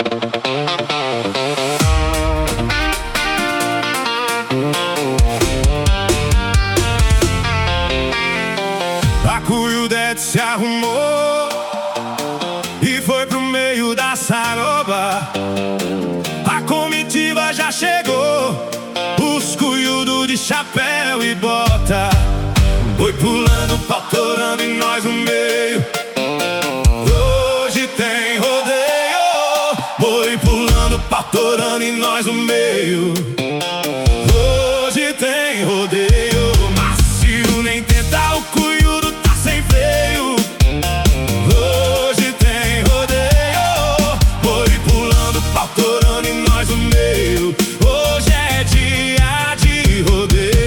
Pacuio Dete se arrumou e foi pro meio da saroba. A comitiva já chegou, os cuiudos de chapéu e bota. Foi pulando, pautorando e nós no meio. Hoje tem rodeio. Foi pulando, pautorando e nós no meio. Hoje tem rodeio. Macio, nem tenta, o cuiudo tá sem freio. Hoje tem rodeio. Foi pulando, pautorando e nós no meio. Hoje é dia de rodeio.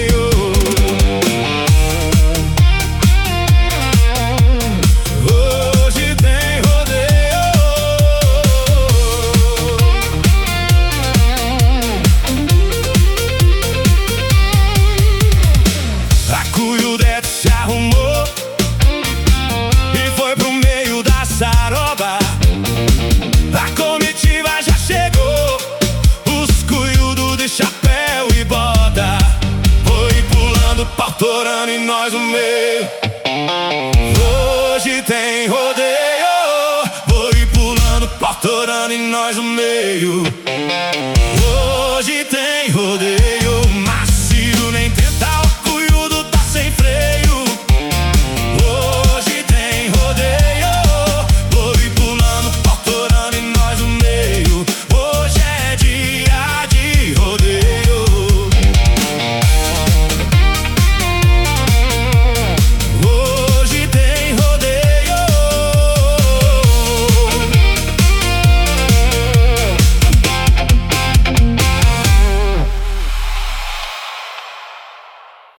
Pacuio Dete se arrumou e foi pro meio da saroba. A comitiva já chegou, os cuiudos de chapéu e bota. Foi pulando, pautorando e nós no meio. Hoje tem rodeio. Foi pulando, pautorando e nós no meio. Hoje tem rodeio.